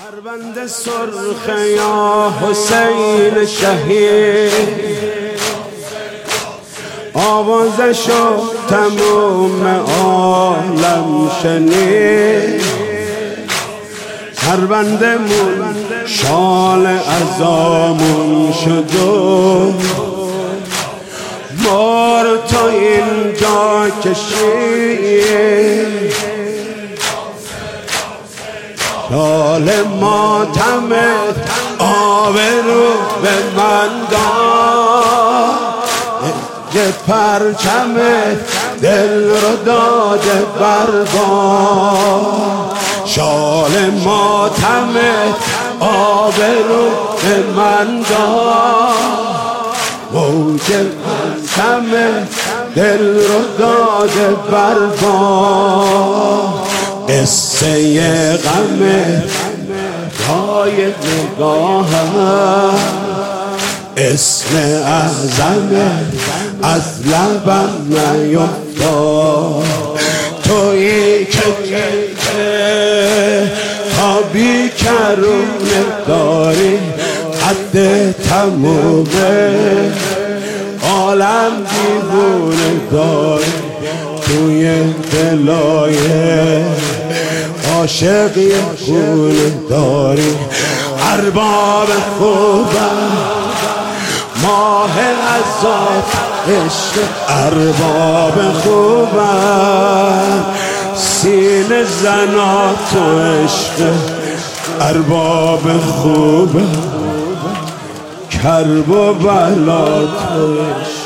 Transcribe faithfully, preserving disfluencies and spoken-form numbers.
پرونده سرخ یا حسین شهید، آوازشو تموم عالم شنید. پرونده مون شال عزامون شد و مار تا اینجا کشید. شال ماتمت آبرو به من داد، یه پرچمت دل رو داده برباد. شال ماتمت آبرو به من داد، موج پرچمت دل رو داده برباد. قصه غمت پای نگاهم، اسم اعظمت از لبم نیفتاد. تویی که تا بی کرونه داری، قد تمومه عالم دیوونه داری. توی دلای عاشق یه خونه داری. ارباب خوبم ماه عذاب عشق، ارباب خوبم سینه زنات و عشق. ارباب خوبم کرب و بلا تو عشق.